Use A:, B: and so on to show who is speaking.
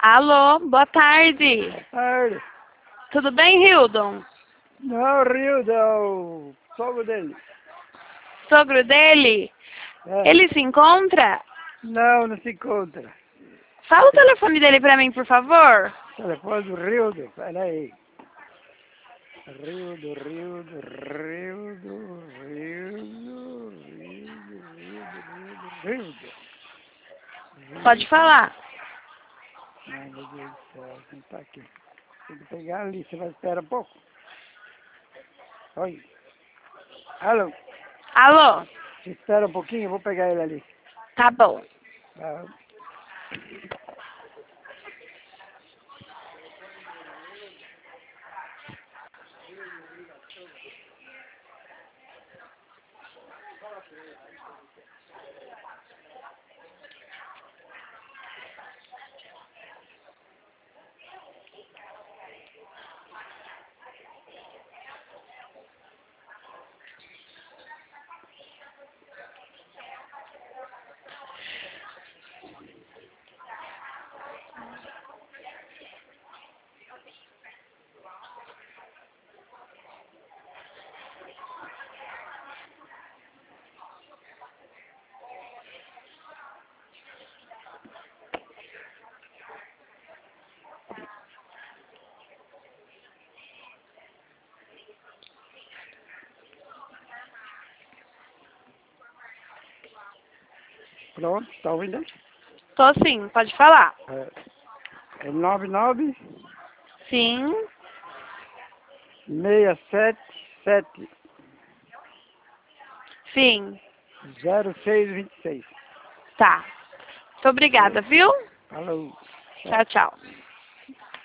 A: Alô, boa tarde.
B: Boa tarde.
A: Tudo bem, Hildon?
B: Não, Rildo, é o sogro dele.
A: Sogro dele?
B: É.
A: Ele se encontra?
B: Não se encontra.
A: Fala o telefone dele pra mim, por favor.
B: Telefone do Rildo, peraí. Rildo.
A: Pode falar.
B: Ai, meu Deus do céu, não tá aqui. Tem que pegar ali, você vai esperar um pouco. Oi. Alô,
A: Alô,
B: você espera um pouquinho, eu vou pegar ele ali.
A: tá bom.
B: Ah, pronto, tá ouvindo?
A: Tô sim, pode falar.
B: É 99
A: Sim,
B: 677
A: sim.
B: 0626.
A: Tá. Muito obrigada, viu?
B: Falou.
A: Tchau, tchau.